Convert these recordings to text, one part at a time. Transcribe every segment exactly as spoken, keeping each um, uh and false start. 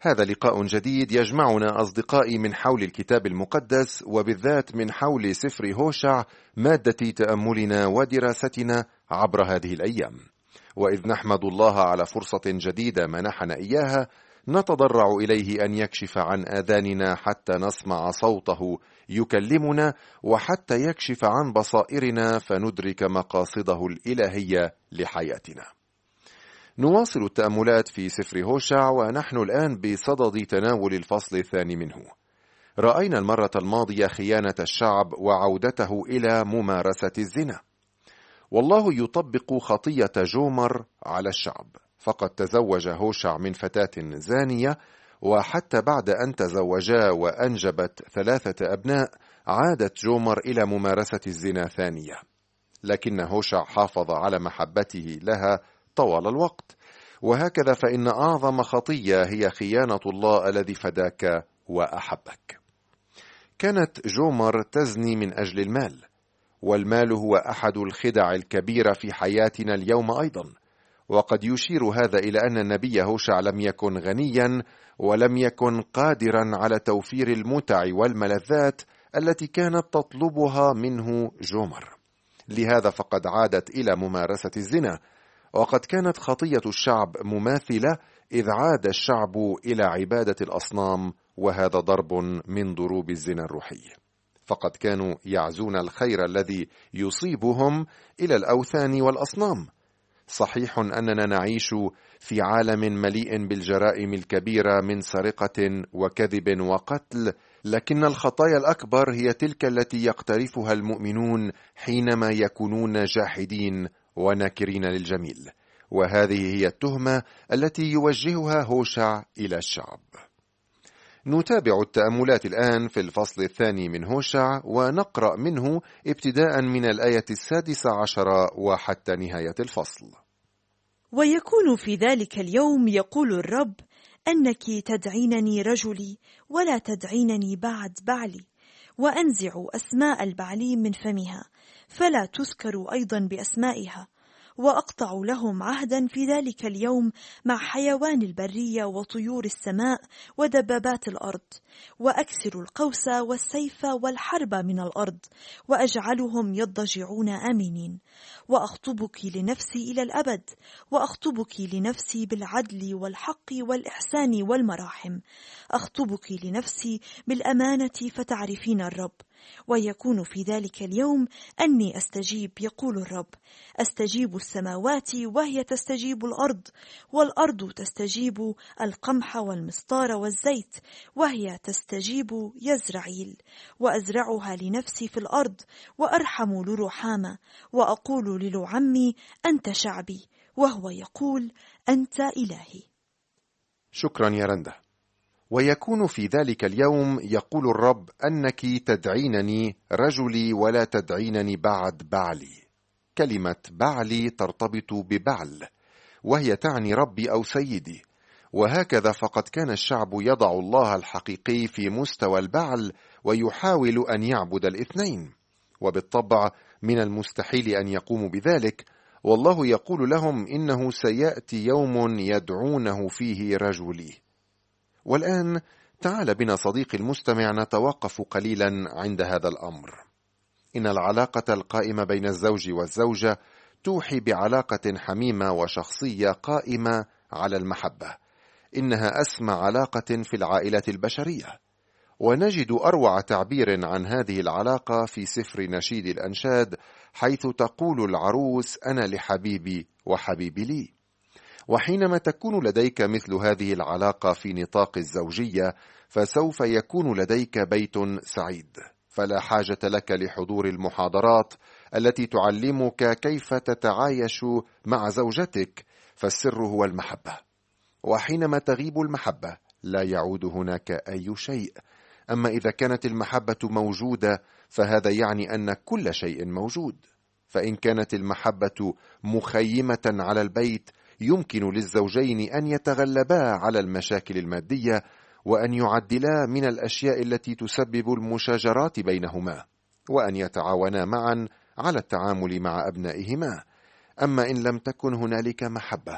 هذا لقاء جديد يجمعنا أصدقائي من حول الكتاب المقدس، وبالذات من حول سفر هوشع، مادة تأملنا ودراستنا عبر هذه الأيام. وإذ نحمد الله على فرصة جديدة منحنا إياها، نتضرع إليه أن يكشف عن آذاننا حتى نسمع صوته يكلمنا، وحتى يكشف عن بصائرنا فندرك مقاصده الإلهية لحياتنا. نواصل التأملات في سفر هوشع، ونحن الآن بصدد تناول الفصل الثاني منه. رأينا المرة الماضية خيانة الشعب وعودته إلى ممارسة الزنا، والله يطبق خطية جومر على الشعب، فقد تزوج هوشع من فتاة زانية، وحتى بعد أن تزوجا وأنجبت ثلاثة أبناء عادت جومر إلى ممارسة الزنا ثانية، لكن هوشع حافظ على محبته لها طوال الوقت. وهكذا فإن أعظم خطية هي خيانة الله الذي فداك وأحبك. كانت جومر تزني من أجل المال، والمال هو أحد الخدع الكبيرة في حياتنا اليوم أيضا، وقد يشير هذا إلى أن النبي هوشع لم يكن غنيا ولم يكن قادرا على توفير المتع والملذات التي كانت تطلبها منه جومر، لهذا فقد عادت إلى ممارسة الزنا. وقد كانت خطية الشعب مماثلة، إذ عاد الشعب إلى عبادة الأصنام، وهذا ضرب من ضروب الزنا الروحي، فقد كانوا يعزون الخير الذي يصيبهم إلى الأوثان والأصنام. صحيح أننا نعيش في عالم مليء بالجرائم الكبيرة من سرقة وكذب وقتل، لكن الخطايا الأكبر هي تلك التي يقترفها المؤمنون حينما يكونون جاحدين وناكرين للجميل، وهذه هي التهمة التي يوجهها هوشع إلى الشعب. نتابع التأملات الآن في الفصل الثاني من هوشع، ونقرأ منه ابتداء من الآية السادسة عشر وحتى نهاية الفصل. ويكون في ذلك اليوم يقول الرب أنك تدعينني رجلي ولا تدعينني بعد بعلي، وأنزع أسماء البعليم من فمها فلا تذكر أيضا بأسمائها، وأقطع لهم عهدا في ذلك اليوم مع حيوان البرية وطيور السماء ودبابات الأرض، وأكسر القوس والسيف والحرب من الأرض، وأجعلهم يضجعون آمنين. وأخطبك لنفسي إلى الأبد، وأخطبك لنفسي بالعدل والحق والإحسان والمراحم، أخطبك لنفسي بالأمانة فتعرفين الرب. ويكون في ذلك اليوم أني أستجيب، يقول الرب، أستجيب السماوات وهي تستجيب الأرض، والأرض تستجيب القمح والمسطار والزيت وهي تستجيب يزرعيل. وأزرعها لنفسي في الأرض، وأرحم لرحامة، وأقول للعمي أنت شعبي، وهو يقول أنت إلهي. شكرا يا رندا. ويكون في ذلك اليوم يقول الرب أنك تدعينني رجلي ولا تدعينني بعد بعلي. كلمة بعلي ترتبط ببعل، وهي تعني ربي أو سيدي، وهكذا فقد كان الشعب يضع الله الحقيقي في مستوى البعل ويحاول أن يعبد الاثنين، وبالطبع من المستحيل أن يقوموا بذلك، والله يقول لهم إنه سيأتي يوم يدعونه فيه رجلي. والآن تعال بنا صديقي المستمع نتوقف قليلا عند هذا الأمر. إن العلاقة القائمة بين الزوج والزوجة توحي بعلاقة حميمة وشخصية قائمة على المحبة. إنها أسمى علاقة في العائلة البشرية، ونجد أروع تعبير عن هذه العلاقة في سفر نشيد الأنشاد، حيث تقول العروس أنا لحبيبي وحبيبي لي. وحينما تكون لديك مثل هذه العلاقة في نطاق الزوجية، فسوف يكون لديك بيت سعيد، فلا حاجة لك لحضور المحاضرات التي تعلمك كيف تتعايش مع زوجتك، فالسر هو المحبة. وحينما تغيب المحبة لا يعود هناك أي شيء. أما إذا كانت المحبة موجودة فهذا يعني أن كل شيء موجود. فإن كانت المحبة مخيمة على البيت، يمكن للزوجين أن يتغلبا على المشاكل المادية، وأن يعدلا من الأشياء التي تسبب المشاجرات بينهما، وأن يتعاونا معا على التعامل مع أبنائهما. أما إن لم تكن هنالك محبة،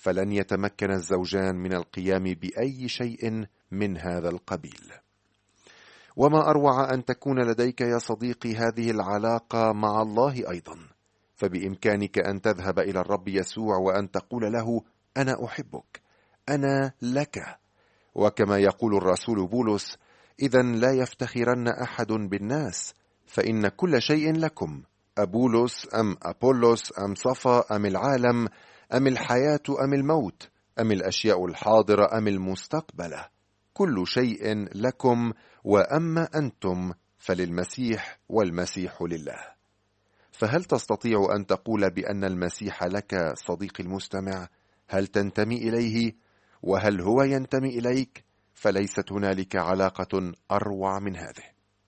فلن يتمكن الزوجان من القيام بأي شيء من هذا القبيل. وما أروع أن تكون لديك يا صديقي هذه العلاقة مع الله أيضا، فبإمكانك أن تذهب إلى الرب يسوع وأن تقول له: أنا أحبك، أنا لك. وكما يقول الرسول بولس: إذن لا يفتخرن أحد بالناس، فإن كل شيء لكم، أبولس أم أبولس أم صفا أم العالم أم الحياة أم الموت أم الأشياء الحاضرة أم المستقبلة، كل شيء لكم، وأما أنتم فللمسيح والمسيح لله. فهل تستطيع أن تقول بأن المسيح لك صديقي المستمع؟ هل تنتمي إليه؟ وهل هو ينتمي إليك؟ فليست هنالك علاقة أروع من هذه.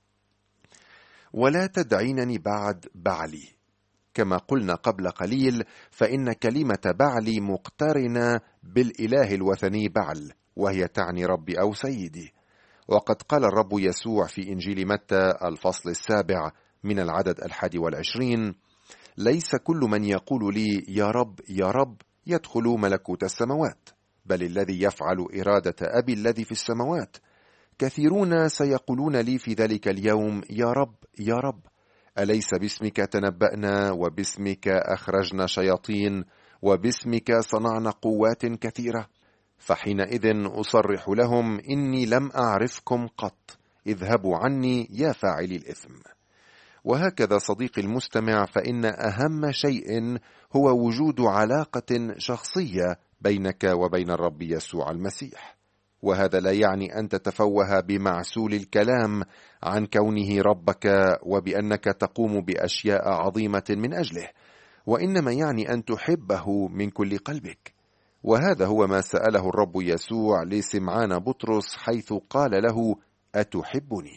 ولا تدعينني بعد بعلي. كما قلنا قبل قليل، فإن كلمة بعلي مقترنة بالإله الوثني بعل، وهي تعني ربي أو سيدي. وقد قال الرب يسوع في إنجيل متى الفصل السابع من العدد الحادي والعشرين: ليس كل من يقول لي يا رب يا رب يدخل ملكوت السماوات، بل الذي يفعل إرادة أبي الذي في السماوات. كثيرون سيقولون لي في ذلك اليوم يا رب يا رب، أليس باسمك تنبأنا، وباسمك أخرجنا شياطين، وباسمك صنعنا قوات كثيرة؟ فحينئذ أصرح لهم: إني لم أعرفكم قط، اذهبوا عني يا فاعلي الإثم. وهكذا صديقي المستمع، فإن أهم شيء هو وجود علاقة شخصية بينك وبين الرب يسوع المسيح. وهذا لا يعني أن تتفوه بمعسول الكلام عن كونه ربك وبأنك تقوم بأشياء عظيمة من أجله، وإنما يعني أن تحبه من كل قلبك. وهذا هو ما سأله الرب يسوع لسمعان بطرس حيث قال له: أتحبني؟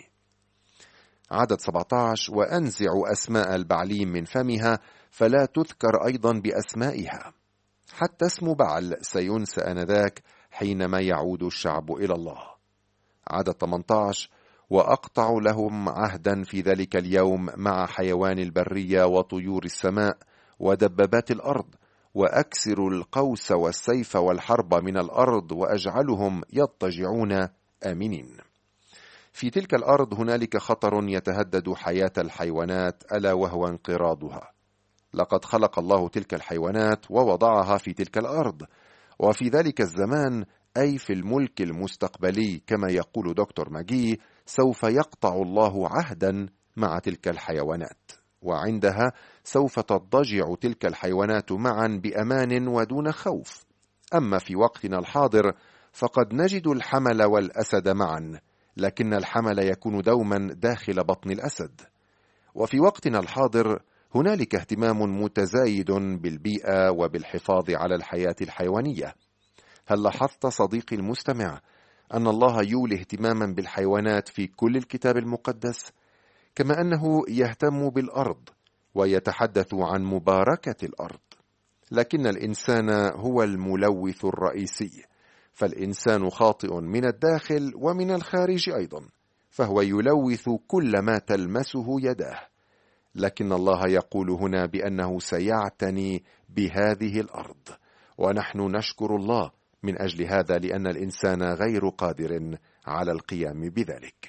عدد سبعة عشر: وأنزع أسماء البعليم من فمها، فلا تذكر أيضا بأسمائها، حتى اسم بعل سينسى آنذاك حينما يعود الشعب إلى الله. عدد ثمانية عشر: وأقطع لهم عهدا في ذلك اليوم مع حيوان البرية وطيور السماء ودبابات الأرض، وأكسر القوس والسيف والحرب من الأرض، وأجعلهم يضطجعون آمنين. في تلك الأرض هنالك خطر يتهدد حياة الحيوانات، ألا وهو انقراضها. لقد خلق الله تلك الحيوانات ووضعها في تلك الأرض، وفي ذلك الزمان، أي في الملك المستقبلي كما يقول دكتور ماجي، سوف يقطع الله عهدا مع تلك الحيوانات، وعندها سوف تضجع تلك الحيوانات معا بأمان ودون خوف. أما في وقتنا الحاضر فقد نجد الحمل والأسد معا، لكن الحمل يكون دوما داخل بطن الأسد. وفي وقتنا الحاضر هنالك اهتمام متزايد بالبيئة وبالحفاظ على الحياة الحيوانية. هل لاحظت صديقي المستمع أن الله يولي اهتماما بالحيوانات في كل الكتاب المقدس، كما أنه يهتم بالأرض ويتحدث عن مباركة الأرض؟ لكن الإنسان هو الملوث الرئيسي، فالإنسان خاطئ من الداخل ومن الخارج أيضا، فهو يلوث كل ما تلمسه يداه. لكن الله يقول هنا بأنه سيعتني بهذه الأرض، ونحن نشكر الله من أجل هذا، لأن الإنسان غير قادر على القيام بذلك.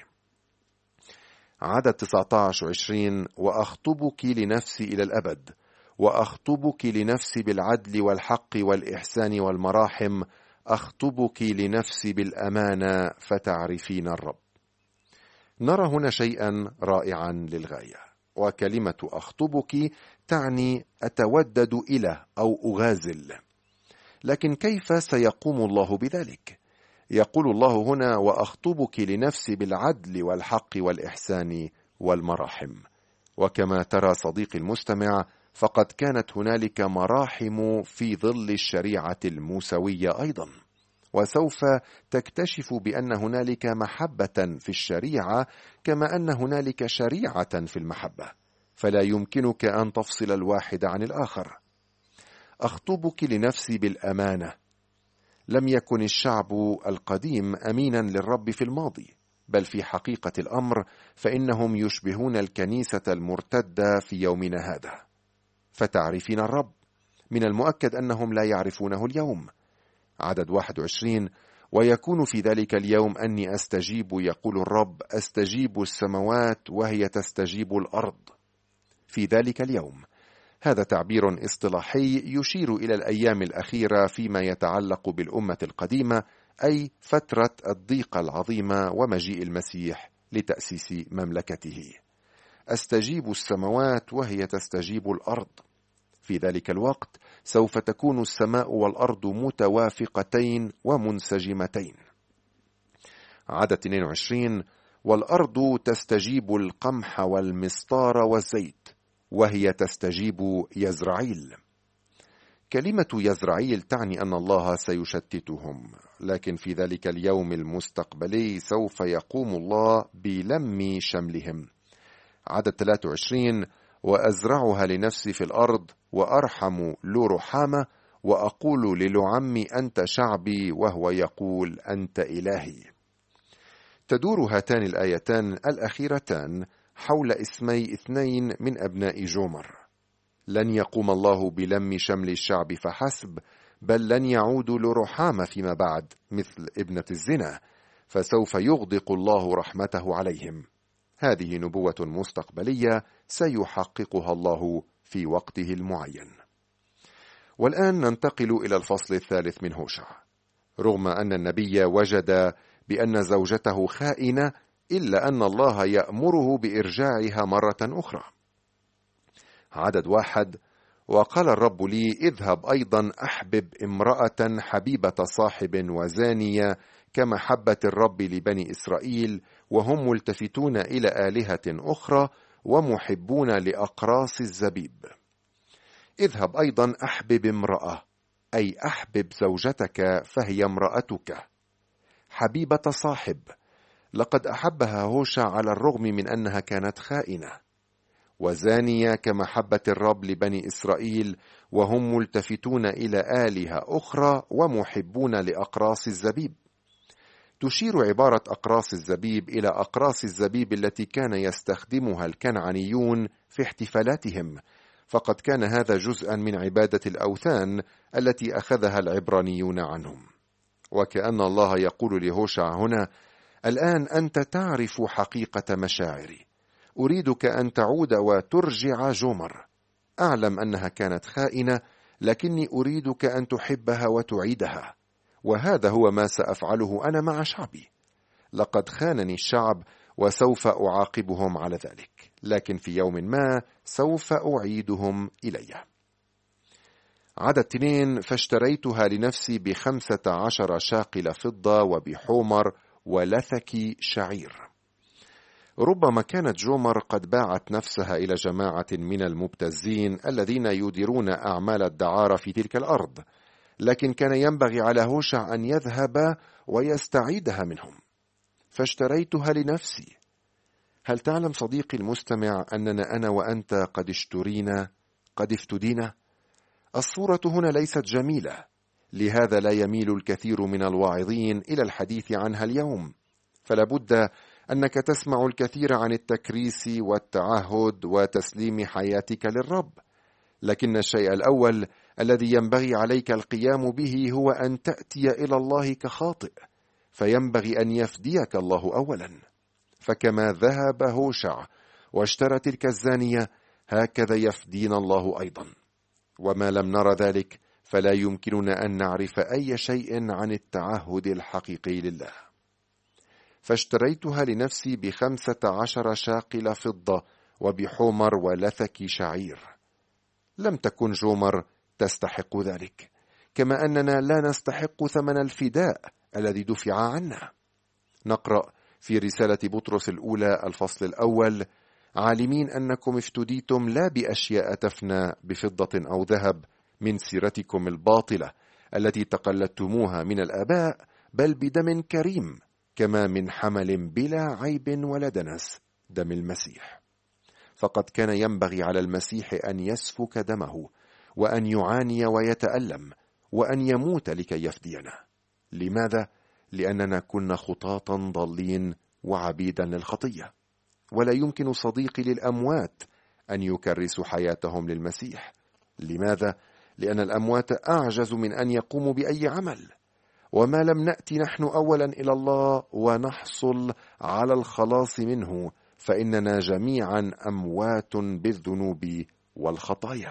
عدد تسعة عشر عشرين: وأخطبك لنفسي إلى الأبد، وأخطبك لنفسي بالعدل والحق والإحسان والمراحم، أخطبك لنفسي بالأمانة فتعرفين الرب. نرى هنا شيئا رائعا للغاية، وكلمة أخطبك تعني أتودد إلى أو أغازل. لكن كيف سيقوم الله بذلك؟ يقول الله هنا: وأخطبك لنفسي بالعدل والحق والإحسان والمراحم. وكما ترى صديقي المستمع، فقد كانت هنالك مراحم في ظل الشريعة الموسوية أيضا، وسوف تكتشف بأن هنالك محبة في الشريعة كما أن هنالك شريعة في المحبة، فلا يمكنك أن تفصل الواحد عن الآخر. أخطبك لنفسي بالأمانة. لم يكن الشعب القديم أمينا للرب في الماضي، بل في حقيقة الأمر فإنهم يشبهون الكنيسة المرتدة في يومنا هذا. فتعرفين الرب، من المؤكد أنهم لا يعرفونه اليوم، عدد واحد وعشرين: ويكون في ذلك اليوم أني أستجيب، يقول الرب، أستجيب السماوات وهي تستجيب الأرض. في ذلك اليوم، هذا تعبير اصطلاحي يشير إلى الأيام الأخيرة فيما يتعلق بالأمة القديمة، أي فترة الضيق العظيمة ومجيء المسيح لتأسيس مملكته. أستجيب السماوات وهي تستجيب الأرض. في ذلك الوقت سوف تكون السماء والأرض متوافقتين ومنسجمتين. عدد اثنين وعشرين: والأرض تستجيب القمح والمسطار والزيت وهي تستجيب يزرعيل. كلمة يزرعيل تعني أن الله سيشتتهم، لكن في ذلك اليوم المستقبلي سوف يقوم الله بلم شملهم. عدد ثلاثة وعشرين: وأزرعها لنفسي في الأرض وأرحم لرحامة وأقول للعم أنت شعبي وهو يقول أنت إلهي. تدور هاتان الآيتان الأخيرتان حول اسمي اثنين من أبناء جومر. لن يقوم الله بلم شمل الشعب فحسب، بل لن يعودوا لرحامة فيما بعد مثل ابنة الزنا، فسوف يغدق الله رحمته عليهم. هذه نبوة مستقبلية سيحققها الله في وقته المعين. والآن ننتقل إلى الفصل الثالث من هوشع. رغم أن النبي وجد بأن زوجته خائنة، إلا أن الله يأمره بإرجاعها مرة أخرى. عدد واحد: وقال الرب لي اذهب أيضا أحبب امرأة حبيبة صاحب وزانية كمحبة الرب لبني إسرائيل، وهم ملتفتون إلى آلهة أخرى ومحبون لأقراص الزبيب. اذهب أيضا أحبب امرأة، أي أحبب زوجتك فهي امرأتك. حبيبة صاحب، لقد أحبها هوشع على الرغم من أنها كانت خائنة. وزانية كمحبة الرب لبني إسرائيل، وهم ملتفتون إلى آلهة أخرى ومحبون لأقراص الزبيب. تشير عبارة أقراص الزبيب إلى أقراص الزبيب التي كان يستخدمها الكنعانيون في احتفالاتهم، فقد كان هذا جزءا من عبادة الأوثان التي أخذها العبرانيون عنهم. وكأن الله يقول لهوشع هنا: الآن أنت تعرف حقيقة مشاعري، أريدك أن تعود وترجع جومر. أعلم أنها كانت خائنة، لكني أريدك أن تحبها وتعيدها، وهذا هو ما سأفعله أنا مع شعبي. لقد خانني الشعب وسوف أعاقبهم على ذلك، لكن في يوم ما سوف أعيدهم إلي. عدد اثنين: فاشتريتها لنفسي بخمسة عشر شاقل فضة وبحومر ولثك شعير. ربما كانت جومر قد باعت نفسها إلى جماعة من المبتزين الذين يديرون أعمال الدعارة في تلك الأرض، لكن كان ينبغي على هوشع أن يذهب ويستعيدها منهم. فاشتريتها لنفسي. هل تعلم صديقي المستمع أننا أنا وأنت قد اشترينا، قد افتدينا؟ الصورة هنا ليست جميلة، لهذا لا يميل الكثير من الواعظين إلى الحديث عنها اليوم. فلا بد أنك تسمع الكثير عن التكريس والتعهد وتسليم حياتك للرب، لكن الشيء الأول الذي ينبغي عليك القيام به هو أن تأتي إلى الله كخاطئ، فينبغي أن يفديك الله أولا. فكما ذهب هوشع واشترى تلك الزانية، هكذا يفدينا الله أيضا. وما لم نرى ذلك فلا يمكننا أن نعرف أي شيء عن التعهد الحقيقي لله. فاشتريتها لنفسي بخمسة عشر شاقل فضة وبحومر ولثك شعير. لم تكن جومر تستحق ذلك، كما أننا لا نستحق ثمن الفداء الذي دفع عنا. نقرأ في رسالة بطرس الأولى الفصل الأول: عالمين أنكم افتديتم لا بأشياء تفنى بفضة أو ذهب من سيرتكم الباطلة التي تقلدتموها من الآباء، بل بدم كريم كما من حمل بلا عيب ولا دنس، دم المسيح. فقد كان ينبغي على المسيح أن يسفك دمه وأن يعاني ويتألم وأن يموت لكي يفدينا. لماذا؟ لأننا كنا خطاطا ضالين وعبيدا للخطية، ولا يمكن صديقي للأموات أن يكرسوا حياتهم للمسيح. لماذا؟ لأن الأموات أعجز من أن يقوموا بأي عمل، وما لم نأتي نحن أولا إلى الله ونحصل على الخلاص منه، فإننا جميعا أموات بالذنوب والخطايا.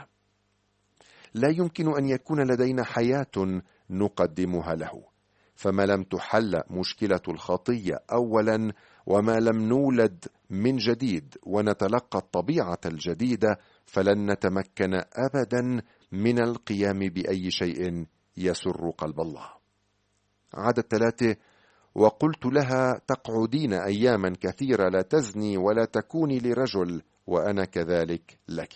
لا يمكن أن يكون لدينا حياة نقدمها له، فما لم تحل مشكلة الخطية أولا، وما لم نولد من جديد ونتلقى الطبيعة الجديدة، فلن نتمكن أبدا من القيام بأي شيء يسر قلب الله. عدد ثلاثة: وقلت لها تقعدين أياما كثيرة لا تزني ولا تكوني لرجل، وأنا كذلك لك.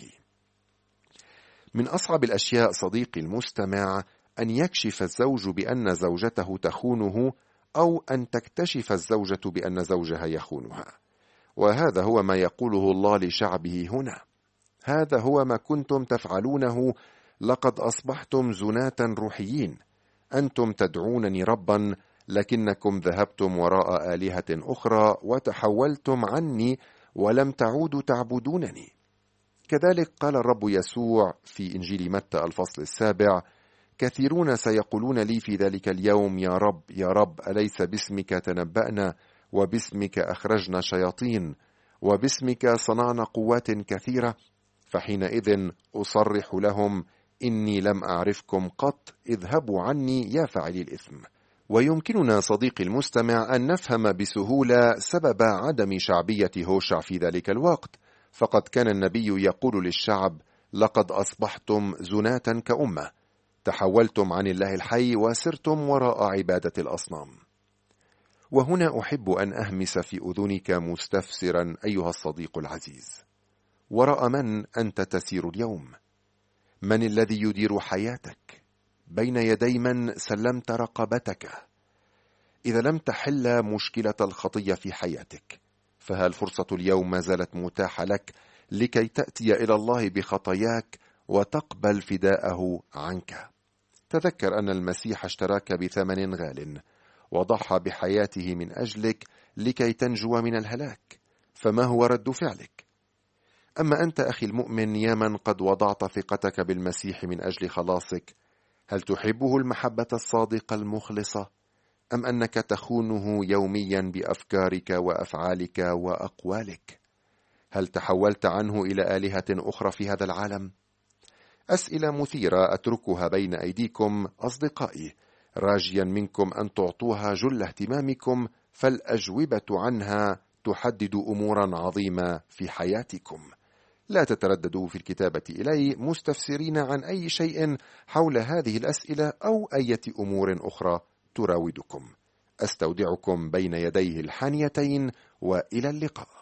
من أصعب الأشياء صديقي المستمع أن يكشف الزوج بأن زوجته تخونه، أو أن تكتشف الزوجة بأن زوجها يخونها. وهذا هو ما يقوله الله لشعبه هنا: هذا هو ما كنتم تفعلونه، لقد أصبحتم زناة روحيين، أنتم تدعونني ربا، لكنكم ذهبتم وراء آلهة أخرى وتحولتم عني ولم تعودوا تعبدونني. كذلك قال الرب يسوع في إنجيل متى الفصل السابع: كثيرون سيقولون لي في ذلك اليوم: يا رب يا رب، أليس باسمك تنبأنا، وباسمك أخرجنا شياطين، وباسمك صنعنا قوات كثيرة؟ فحينئذ أصرح لهم: إني لم أعرفكم قط، اذهبوا عني يا فاعلي الإثم. ويمكننا صديقي المستمع أن نفهم بسهولة سبب عدم شعبية هوشع في ذلك الوقت، فقد كان النبي يقول للشعب: لقد أصبحتم زناة كأمة، تحولتم عن الله الحي وسرتم وراء عبادة الأصنام. وهنا أحب أن أهمس في أذنك مستفسرا أيها الصديق العزيز: وراء من أنت تسير اليوم؟ من الذي يدير حياتك؟ بين يدي من سلمت رقبتك؟ إذا لم تحل مشكلة الخطية في حياتك، فهل فرصة اليوم ما زالت متاحة لك لكي تأتي إلى الله بخطاياك وتقبل فداءه عنك؟ تذكر أن المسيح اشتراك بثمن غال، وضحى بحياته من أجلك لكي تنجو من الهلاك، فما هو رد فعلك؟ أما أنت أخي المؤمن، يا من قد وضعت ثقتك بالمسيح من أجل خلاصك، هل تحبه المحبة الصادقة المخلصة، أم أنك تخونه يوميا بأفكارك وأفعالك وأقوالك؟ هل تحولت عنه إلى آلهة أخرى في هذا العالم؟ أسئلة مثيرة أتركها بين أيديكم أصدقائي، راجيا منكم أن تعطوها جل اهتمامكم، فالأجوبة عنها تحدد أمورا عظيمة في حياتكم. لا تترددوا في الكتابة إلي مستفسرين عن أي شيء حول هذه الأسئلة أو أي أمور أخرى تراودكم. أستودعكم بين يديه الحانيتين، وإلى اللقاء.